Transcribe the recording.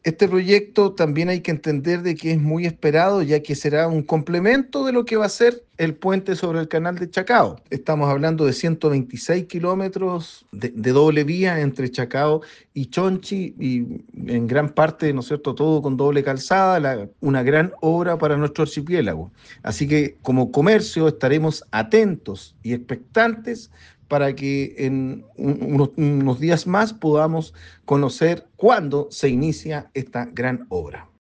Este proyecto también hay que entender de que es muy esperado, ya que será un complemento de lo que va a ser el puente sobre el canal de Chacao. Estamos hablando de 126 kilómetros de doble vía entre Chacao y Chonchi, y en gran parte, ¿no es cierto?, todo con doble calzada, una gran obra para nuestro archipiélago. Así que como comercio estaremos atentos y expectantes para que en unos días más podamos conocer cuándo se inicia esta gran obra.